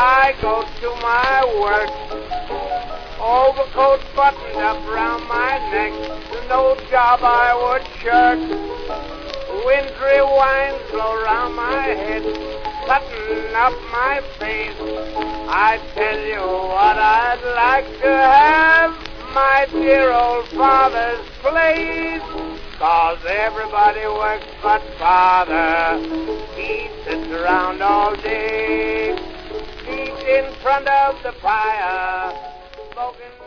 I go to my work, overcoat buttoned up round my neck, no job I would shirk. Wintry wines blow round my head, cutting up my face. I tell you what I'd like to have, my dear old father's place. 'Cause everybody works but father. He sits around all day, feet in front of the fire, smoking